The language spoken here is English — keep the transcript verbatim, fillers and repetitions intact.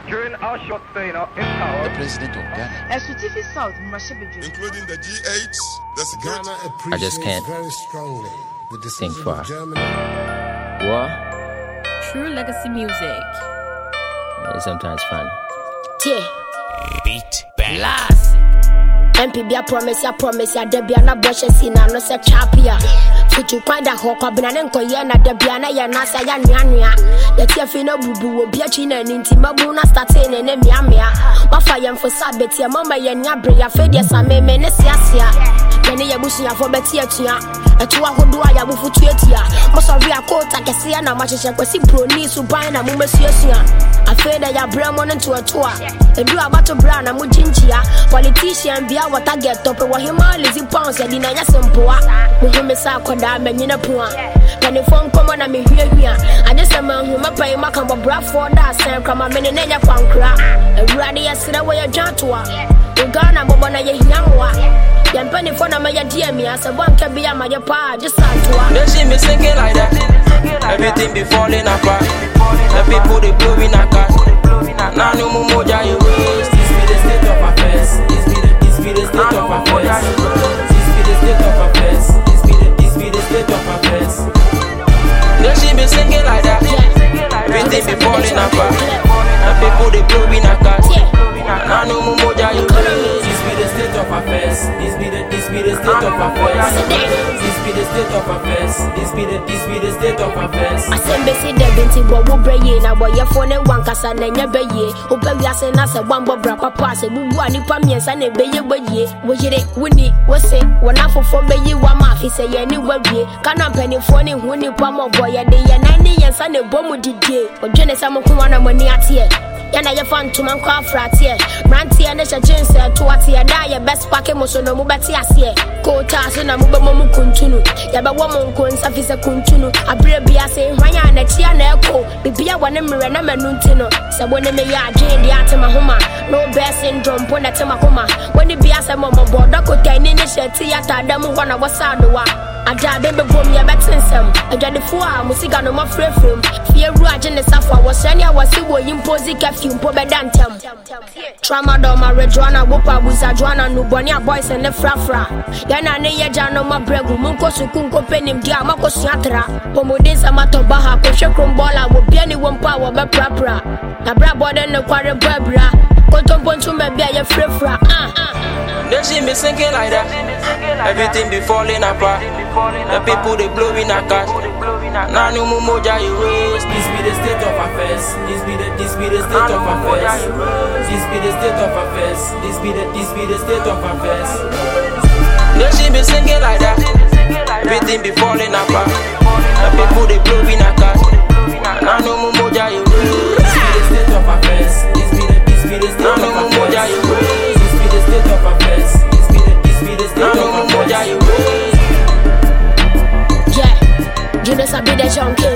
During our short stay in, our, in power, the president of Ghana, including the G eight, the security. I just can't very strongly the think far. Germany. What? True legacy music. It's sometimes fun. Yeah. beat back. Last. M P B I promise ya promise ya Debbia na boshe sina no se chapia. Futu kwanda ho kwa bina nenko ye na Debbia na ya nasa ya nyanua. Ya tia fi no bubu obi achi na ninti mabu na starting ne mia mia. Wafa ye mfo sabeti ya mama ye nyabre ya fedi sa meme ne siasia. Yene ye busu ya fo beti atua. Etua hodoa ya bufu tuetia. Mo so ri akota kese ya na macheshe kwesi broni suban na mu mesuasua. Afeda ya bramo no to atoa. Edu abato bra na mu jinjia. Politician bia what I get up with him all is pounds and in a simple. Muhume Sakoda, Benina Pua. Can the phone come on and me hear here? I just a man who may pay my come bra for that, Sam come a minute and a fan crack. A ready as the way a jantua. Ugana Bobana Yangwa. Yan penny for my dear me as a one can be a my pa, just Santua. They see me singing like that. Everything be falling apart. The people they blowing a cat. Now no more you waste. This be the state of affairs. This be the This be the state of affairs. This be the state of affairs. This be the This be the state of affairs. They see me singing like that. Everything be falling apart. The people they blowing a cat. Now no more you waste. This be the state of affairs. This be the This be the state of affairs. This be the state of affairs. This be the This be the state of affairs. I send Bessie Debinti Bobo Braye na boy phone one kasa na nyabeye. Opa wiase na se bambo bra papa se bubu ani pa miensa na beye beye. Wo yire wuni wo se wona fofo beye wa ma fi se ye ni wawie. Kana mpanifo ni hu ni pa mo boy de ye na ni yensa na bomu didie. Odwene sa mo kwa na mani atie. Yana ye fan to man kwa fratie. Brantie na she jinse to atie da ye best pack mo so no mu beti asie. Ko ta so na mu be mo mu kuntunu. Ya be wo mo nko nsa fi se kuntunu. Abre bia se hwanya na chia na eko. Bibia wone mre na manunti no. Se wone me ya adwen di atema homa. No bear syndrome po na tema homa. Wone bia se mo mo bodo ko tani ni sheti ya ta mu hona wasado wa. Ada be be bom ya betensem. Adwade fo a musika no mo frefrem. Fie ru agye ne safo a wo sane a wose wo imposi kafi mpo be dantem. Trauma do ma rejoana wopa buza joana no boni a boys and the frafra. Ya na ne ye ja no ma bregu munko suku nko penim dia makosu atra. Pomodin samato baha ko hwekrom bola wo bia ni wo mpa wo be prapra. Na bra bode ne kware babra. Kontompontu me bia ye frefra. Ah ah. They see me singing like that. Everything be falling apart. The people they blowing a cat. Now no more moja you waste. This be the state of affairs. This be the This be the state of affairs. This be the state of affairs. This be the This be the state of affairs. They see me singing like that. Everything be falling apart. The people they blowing a cat. Now no more moja you waste. This be the state of affairs. This be the This be the state of affairs. Now no more moja you waste. This be the state of affairs. This be the This be the state of affairs. Yeah, Judas I be the junkie.